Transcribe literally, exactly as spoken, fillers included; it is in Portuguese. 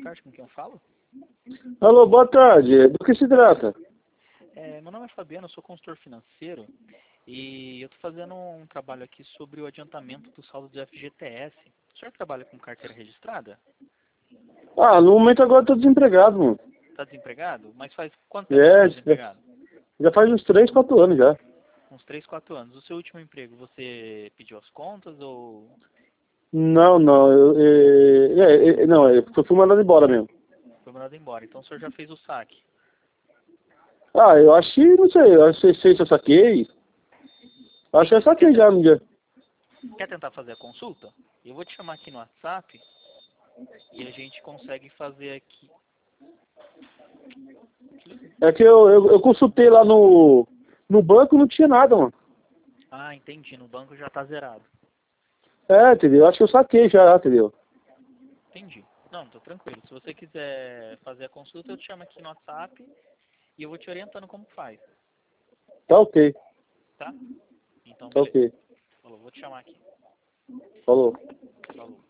tarde, com quem eu falo? Alô, boa tarde. Do que se trata? É, meu nome é Fabiano, eu sou consultor financeiro e eu estou fazendo um trabalho aqui sobre o adiantamento do saldo do F G T S. O senhor trabalha com carteira registrada? Ah, no momento agora eu tô desempregado, mano. Está desempregado? Mas faz quanto tempo que você É, está desempregado? já faz uns três, quatro anos já. Uns três, quatro anos. O seu último emprego, você pediu as contas ou Não, não, eu, é, é, é, não, eu fui mandado embora mesmo. foi mandado embora? Então o senhor já fez o saque. Ah, eu acho que, não sei, eu sei, sei se eu saquei. Acho que eu saquei já no dia. Quer tentar fazer a consulta? Eu vou te chamar aqui no WhatsApp e a gente consegue fazer aqui. É que eu, eu, eu consultei lá no, no banco e não tinha nada, mano. Ah, entendi. No banco já está zerado. É, entendeu? Acho que eu saquei já, entendeu? Entendi. Não, tô tranquilo. Se você quiser fazer a consulta, eu te chamo aqui no WhatsApp e eu vou te orientando como faz, Tá ok, tá? Então, tá beleza. ok. Falou, vou te chamar aqui. Falou. Falou.